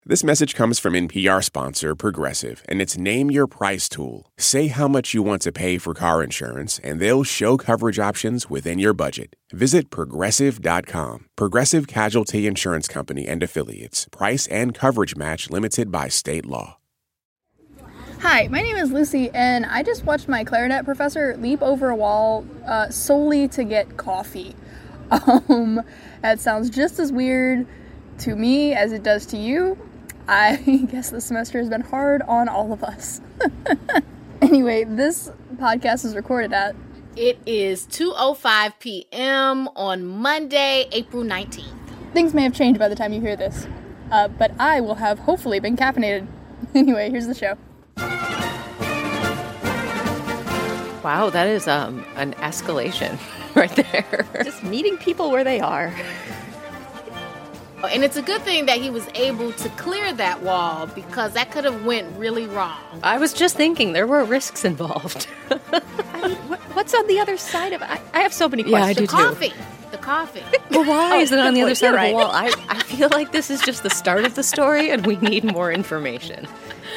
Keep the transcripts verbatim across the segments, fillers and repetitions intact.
This message comes from N P R sponsor Progressive and its Name Your Price tool. Say how much you want to pay for car insurance, and they'll show coverage options within your budget. Visit Progressive dot com. Progressive Casualty Insurance Company and Affiliates. Price and coverage match limited by state law. Hi, my name is Lucy, and I just watched my clarinet professor leap over a wall uh, solely to get coffee. Um, that sounds just as weird to me as it does to you. I guess the semester has been hard on all of us. Anyway, this podcast is recorded at... It is two oh five p.m. on Monday, April nineteenth. Things may have changed by the time you hear this, uh, but I will have hopefully been caffeinated. Anyway, here's the show. Wow, that is um, an escalation right there. Just meeting people where they are. And it's a good thing that he was able to clear that wall, because that could have went really wrong. I was just thinking there were risks involved. I mean, what's on the other side of it? I, I have so many questions. Yeah, I do the too. coffee. The coffee. Well, why Oh, is it on the other you're side right. of the wall? I, I feel like this is just the start of the story and we need more information.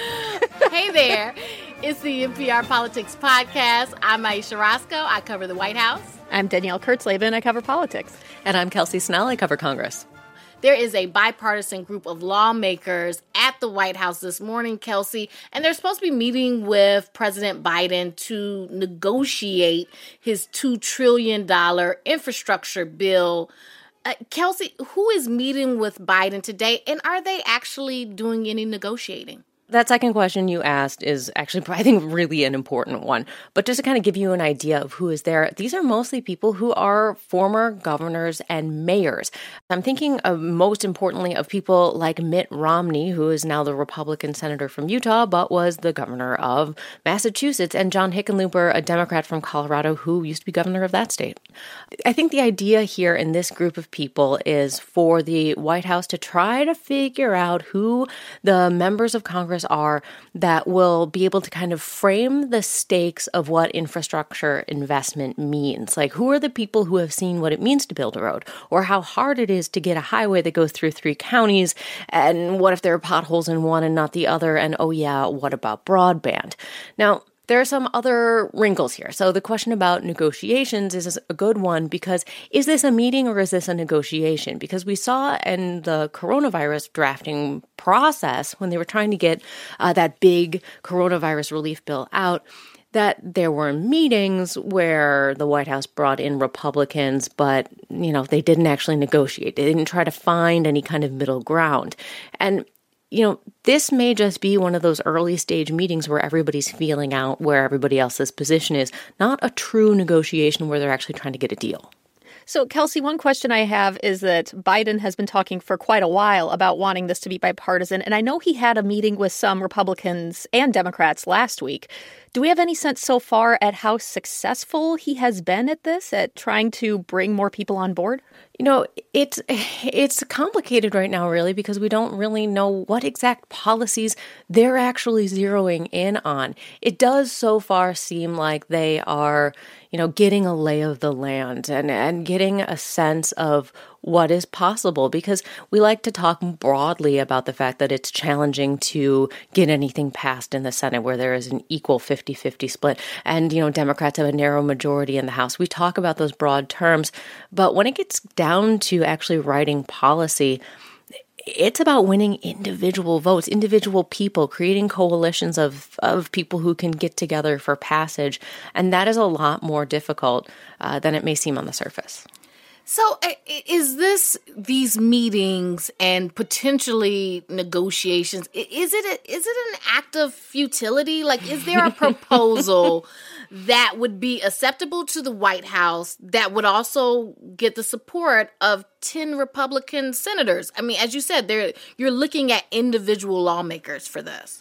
Hey there. It's the N P R Politics Podcast. I'm Aisha Roscoe. I cover the White House. I'm Danielle Kurtzleben. I cover politics. And I'm Kelsey Snell. I cover Congress. There is a bipartisan group of lawmakers at the White House this morning, Kelsey, and they're supposed to be meeting with President Biden to negotiate his two trillion dollars infrastructure bill. Uh, Kelsey, who is meeting with Biden today, and are they actually doing any negotiating? That second question you asked is actually, I think, really an important one. But just to kind of give you an idea of who is there, these are mostly people who are former governors and mayors. I'm thinking of, most importantly, of people like Mitt Romney, who is now the Republican senator from Utah, but was the governor of Massachusetts, and John Hickenlooper, a Democrat from Colorado, who used to be governor of that state. I think the idea here in this group of people is for the White House to try to figure out who the members of Congress are that will be able to kind of frame the stakes of what infrastructure investment means. Like, who are the people who have seen what it means to build a road, or how hard it is to get a highway that goes through three counties, and what if there are potholes in one and not the other, and oh yeah, what about broadband? Now, there are some other wrinkles here. So the question about negotiations is a good one, because is this a meeting or is this a negotiation? Because we saw in the coronavirus drafting process, when they were trying to get uh, that big coronavirus relief bill out, that there were meetings where the White House brought in Republicans, but, you know, they didn't actually negotiate. They didn't try to find any kind of middle ground. And you know, this may just be one of those early stage meetings where everybody's feeling out where everybody else's position is, not a true negotiation where they're actually trying to get a deal. So, Kelsey, one question I have is that Biden has been talking for quite a while about wanting this to be bipartisan, and I know he had a meeting with some Republicans and Democrats last week. Do we have any sense so far at how successful he has been at this, at trying to bring more people on board? You know, it's it's complicated right now, really, because we don't really know what exact policies they're actually zeroing in on. It does so far seem like they are, you know, getting a lay of the land and, and getting a sense of what is possible, because we like to talk broadly about the fact that it's challenging to get anything passed in the Senate where there is an equal fifty-fifty split. And, you know, Democrats have a narrow majority in the House. We talk about those broad terms, but when it gets down to actually writing policy, it's about winning individual votes, individual people, creating coalitions of, of people who can get together for passage. And that is a lot more difficult uh, than it may seem on the surface. So uh, is this, these meetings and potentially negotiations, i- is it a, is it an act of futility? Like, is there a proposal that would be acceptable to the White House that would also get the support of ten Republican senators? I mean, as you said, there you're looking at individual lawmakers for this.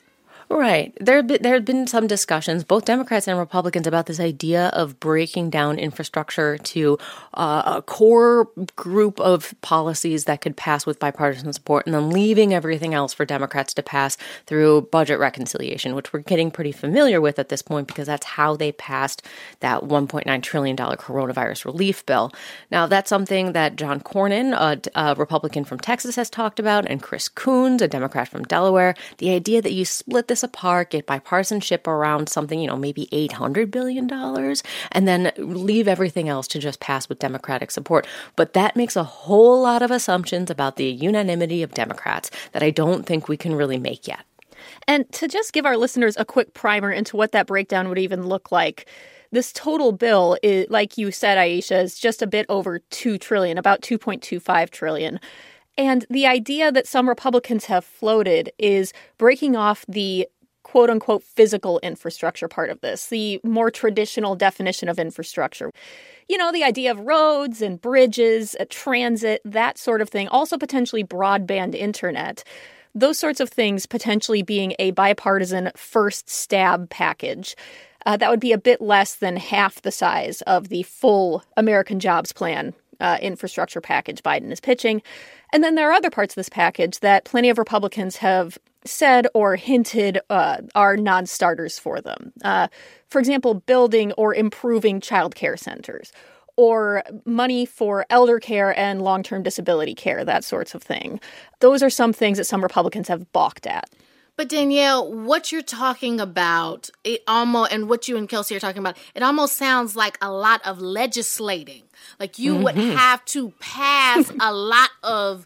Right. There, there have been some discussions, both Democrats and Republicans, about this idea of breaking down infrastructure to uh, a core group of policies that could pass with bipartisan support and then leaving everything else for Democrats to pass through budget reconciliation, which we're getting pretty familiar with at this point because that's how they passed that one point nine trillion dollars coronavirus relief bill. Now, that's something that John Cornyn, a, a Republican from Texas, has talked about, and Chris Coons, a Democrat from Delaware. The idea that you split this apart, get bipartisanship around something, you know, maybe eight hundred billion dollars, and then leave everything else to just pass with Democratic support. But that makes a whole lot of assumptions about the unanimity of Democrats that I don't think we can really make yet. And to just give our listeners a quick primer into what that breakdown would even look like, this total bill, is, like you said, Aisha, is just a bit over two trillion dollars, about two point two five trillion dollars. And the idea that some Republicans have floated is breaking off the quote-unquote physical infrastructure part of this, the more traditional definition of infrastructure. You know, the idea of roads and bridges, transit, that sort of thing, also potentially broadband internet. Those sorts of things potentially being a bipartisan first stab package. Uh, that would be a bit less than half the size of the full American Jobs Plan uh, infrastructure package Biden is pitching. And then there are other parts of this package that plenty of Republicans have said or hinted uh, are non-starters for them. Uh, for example, building or improving child care centers, or money for elder care and long-term disability care, that sorts of thing. Those are some things that some Republicans have balked at. But Danielle, what you're talking about, it almost, and what you and Kelsey are talking about, it almost sounds like a lot of legislating. Like you mm-hmm. would have to pass a lot of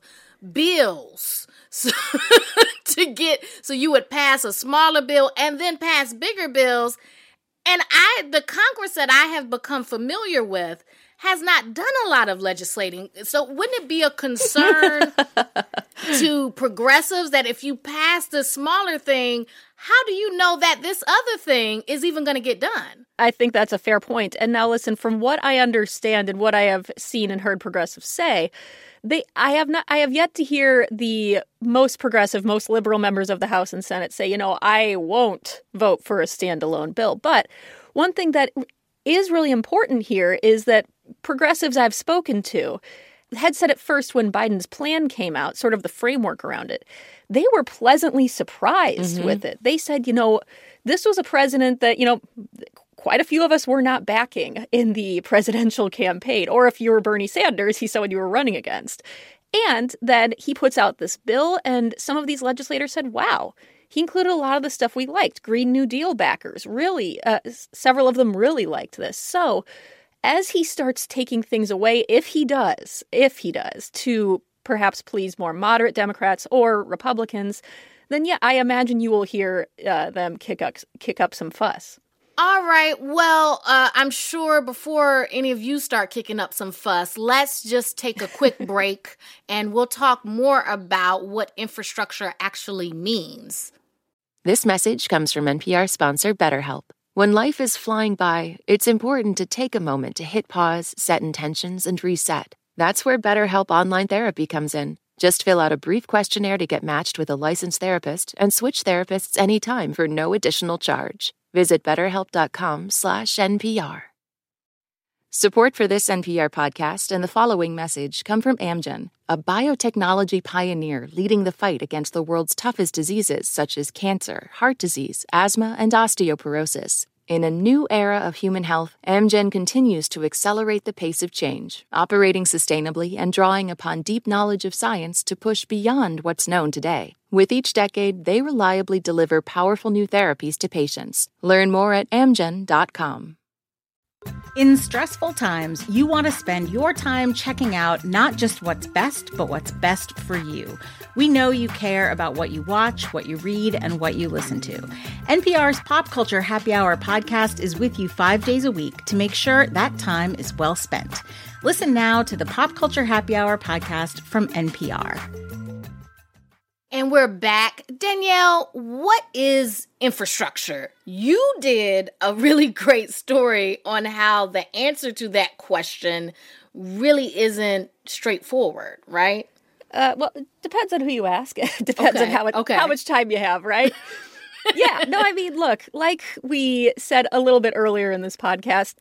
bills so, to get, so you would pass a smaller bill and then pass bigger bills. And I, the Congress that I have become familiar with has not done a lot of legislating. So wouldn't it be a concern to progressives that if you pass the smaller thing, how do you know that this other thing is even going to get done? I think that's a fair point. And now listen, from what I understand and what I have seen and heard progressives say, they I have not I have yet to hear the most progressive, most liberal members of the House and Senate say, you know, I won't vote for a standalone bill. But one thing that is really important here is that progressives I've spoken to had said at first when Biden's plan came out, sort of the framework around it, they were pleasantly surprised mm-hmm. with it. They said, you know, this was a president that, you know, quite a few of us were not backing in the presidential campaign. Or if you were Bernie Sanders, he's someone you were running against. And then he puts out this bill, and some of these legislators said, wow, he included a lot of the stuff we liked. Green New Deal backers, really, uh, several of them really liked this. So as he starts taking things away, if he does, if he does, to perhaps please more moderate Democrats or Republicans, then yeah, I imagine you will hear uh, them kick up, kick up some fuss. All right. Well, uh, I'm sure before any of you start kicking up some fuss, let's just take a quick break and we'll talk more about what infrastructure actually means. This message comes from N P R sponsor BetterHelp. When life is flying by, it's important to take a moment to hit pause, set intentions, and reset. That's where BetterHelp Online Therapy comes in. Just fill out a brief questionnaire to get matched with a licensed therapist and switch therapists anytime for no additional charge. Visit betterhelp.com slash NPR. Support for this N P R podcast and the following message come from Amgen, a biotechnology pioneer leading the fight against the world's toughest diseases such as cancer, heart disease, asthma, and osteoporosis. In a new era of human health, Amgen continues to accelerate the pace of change, operating sustainably and drawing upon deep knowledge of science to push beyond what's known today. With each decade, they reliably deliver powerful new therapies to patients. Learn more at amgen dot com. In stressful times, you want to spend your time checking out not just what's best, but what's best for you. We know you care about what you watch, what you read, and what you listen to. N P R's Pop Culture Happy Hour podcast is with you five days a week to make sure that time is well spent. Listen now to the Pop Culture Happy Hour podcast from N P R. And we're back. Danielle, what is infrastructure? You did a really great story on how the answer to that question really isn't straightforward, right? Uh, well, it depends on who you ask. It depends okay. on how much, okay. how much time you have, right? Yeah, no, I mean, look, like we said a little bit earlier in this podcast,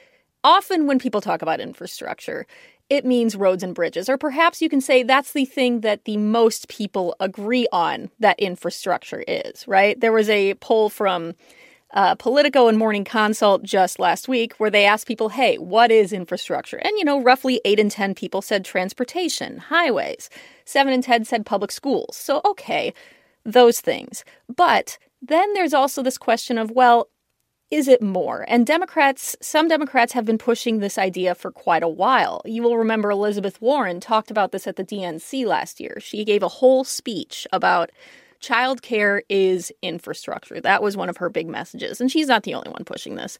often when people talk about infrastructure, it means roads and bridges. Or perhaps you can say that's the thing that the most people agree on that infrastructure is, right? There was a poll from uh, Politico and Morning Consult just last week where they asked people, hey, what is infrastructure? And, you know, roughly eight in ten people said transportation, highways. seven in ten said public schools. So, okay, those things. But then there's also this question of, well, is it more? And Democrats, some Democrats have been pushing this idea for quite a while. You will remember Elizabeth Warren talked about this at the D N C last year. She gave a whole speech about childcare is infrastructure. That was one of her big messages. And she's not the only one pushing this.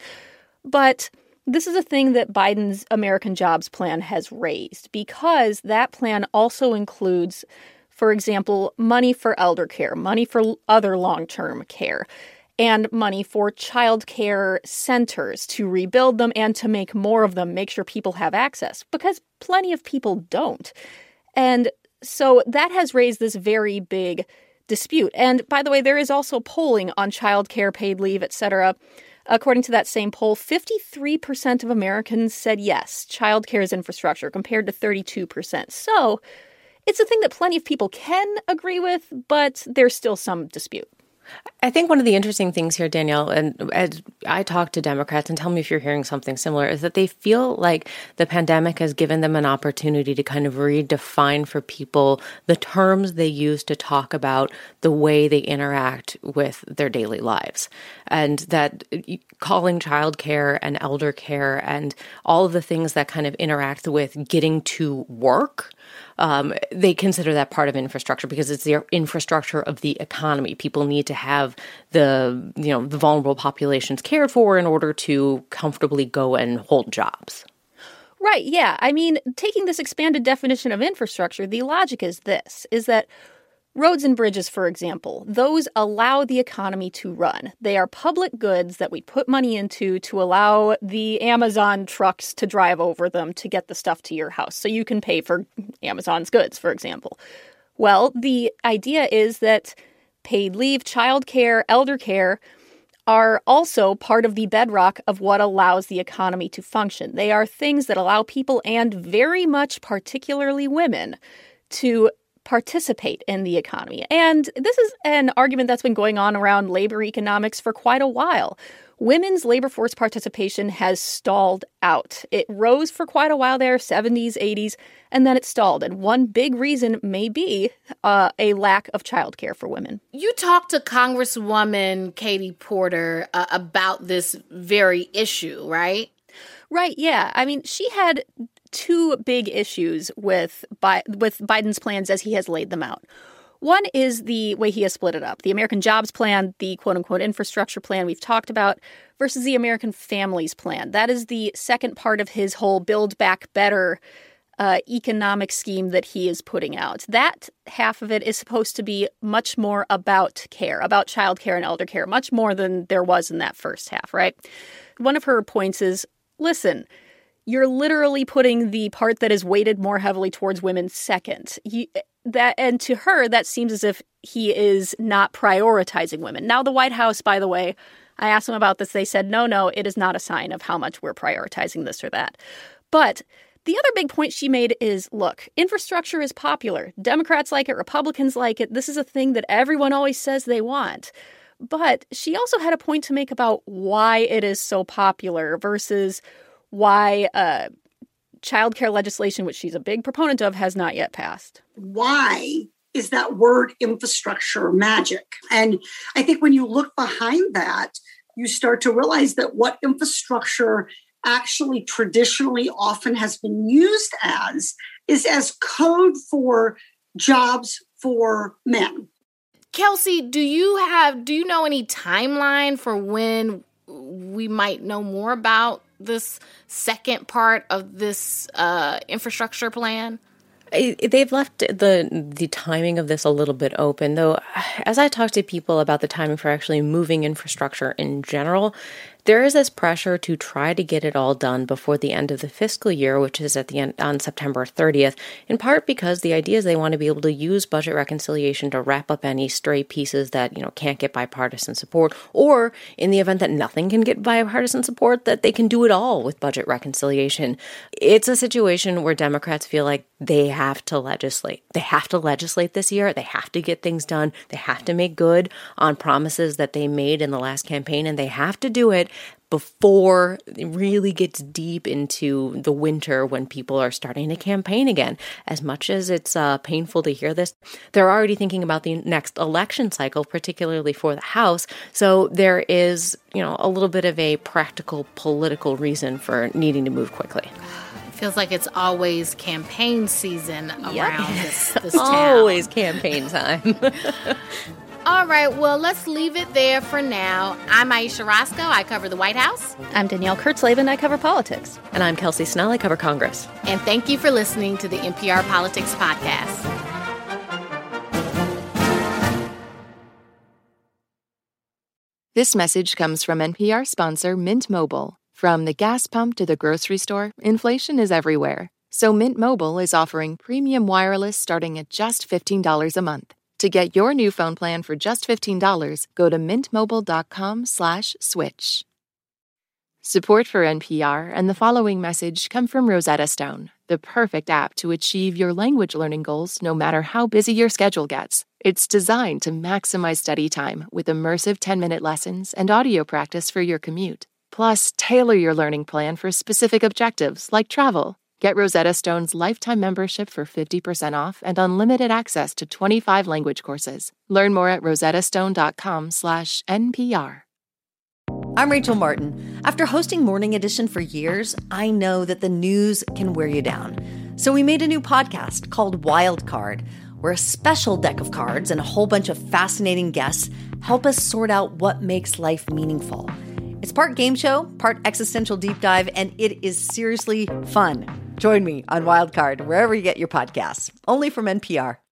But this is a thing that Biden's American Jobs Plan has raised because that plan also includes, for example, money for elder care, money for other long-term care, and money for child care centers to rebuild them and to make more of them, make sure people have access, because plenty of people don't. And so that has raised this very big dispute. And by the way, there is also polling on child care, paid leave, et cetera. According to that same poll, fifty-three percent of Americans said yes, child care is infrastructure, compared to thirty-two percent. So it's a thing that plenty of people can agree with, but there's still some dispute. I think one of the interesting things here, Danielle, and as I talk to Democrats, and tell me if you're hearing something similar, is that they feel like the pandemic has given them an opportunity to kind of redefine for people the terms they use to talk about the way they interact with their daily lives. And that calling childcare and elder care and all of the things that kind of interact with getting to work, Um, they consider that part of infrastructure because it's the infrastructure of the economy. People need to have the, you know, the vulnerable populations cared for in order to comfortably go and hold jobs. Right, yeah. I mean, taking this expanded definition of infrastructure, the logic is this, is that roads and bridges, for example, those allow the economy to run. They are public goods that we put money into to allow the Amazon trucks to drive over them to get the stuff to your house so you can pay for Amazon's goods, for example. Well, the idea is that paid leave, childcare, elder care are also part of the bedrock of what allows the economy to function. They are things that allow people, and very much particularly women, to participate in the economy. And this is an argument that's been going on around labor economics for quite a while. Women's labor force participation has stalled out. It rose for quite a while there, seventies, eighties, and then it stalled. And one big reason may be uh, a lack of childcare for women. You talked to Congresswoman Katie Porter uh, about this very issue, right? Right, yeah. I mean, she had two big issues with Bi- with Biden's plans as he has laid them out. One is the way he has split it up. The American Jobs Plan, the quote-unquote infrastructure plan we've talked about, versus the American Families Plan. That is the second part of his whole Build Back Better uh, economic scheme that he is putting out. That half of it is supposed to be much more about care, about child care and elder care, much more than there was in that first half, right? One of her points is, listen, you're literally putting the part that is weighted more heavily towards women second. You, that, and to her, that seems as if he is not prioritizing women. Now, the White House, by the way, I asked them about this. They said, no, no, it is not a sign of how much we're prioritizing this or that. But the other big point she made is, look, infrastructure is popular. Democrats like it. Republicans like it. This is a thing that everyone always says they want. But she also had a point to make about why it is so popular versus why uh, childcare legislation, which she's a big proponent of, has not yet passed. Why is that word infrastructure magic? And I think when you look behind that, you start to realize that what infrastructure actually traditionally often has been used as is as code for jobs for men. Kelsey, do you have, do you know any timeline for when we might know more about this second part of this uh, infrastructure plan? They've left the the timing of this a little bit open, though. As I talk to people about the timing for actually moving infrastructure in general, There is this pressure to try to get it all done before the end of the fiscal year, which is at the end on September thirtieth, in part because the idea is they want to be able to use budget reconciliation to wrap up any stray pieces that, you know, can't get bipartisan support, or in the event that nothing can get bipartisan support, that they can do it all with budget reconciliation. It's a situation where Democrats feel like they have to legislate. They have to legislate this year. They have to get things done. They have to make good on promises that they made in the last campaign, and they have to do it before it really gets deep into the winter when people are starting to campaign again. As much as it's uh, painful to hear this, they're already thinking about the next election cycle, particularly for the House. So there is, you know, a little bit of a practical political reason for needing to move quickly. Feels like it's always campaign season around Yep. this, this town. Always campaign time. All right, well, let's leave it there for now. I'm Aisha Roscoe. I cover the White House. I'm Danielle Kurtzleben. I cover politics. And I'm Kelsey Snell. I cover Congress. And thank you for listening to the N P R Politics Podcast. This message comes from N P R sponsor Mint Mobile. From the gas pump to the grocery store, inflation is everywhere. So Mint Mobile is offering premium wireless starting at just fifteen dollars a month. To get your new phone plan for just fifteen dollars, go to mintmobile.com slash switch. Support for N P R and the following message come from Rosetta Stone, the perfect app to achieve your language learning goals no matter how busy your schedule gets. It's designed to maximize study time with immersive ten-minute lessons and audio practice for your commute. Plus, tailor your learning plan for specific objectives like travel. Get Rosetta Stone's lifetime membership for fifty percent off and unlimited access to twenty-five language courses. Learn more at rosettastone.com slash NPR. I'm Rachel Martin. After hosting Morning Edition for years, I know that the news can wear you down. So we made a new podcast called Wild Card, where a special deck of cards and a whole bunch of fascinating guests help us sort out what makes life meaningful. It's part game show, part existential deep dive, and it is seriously fun. Join me on Wild Card, wherever you get your podcasts, only from N P R.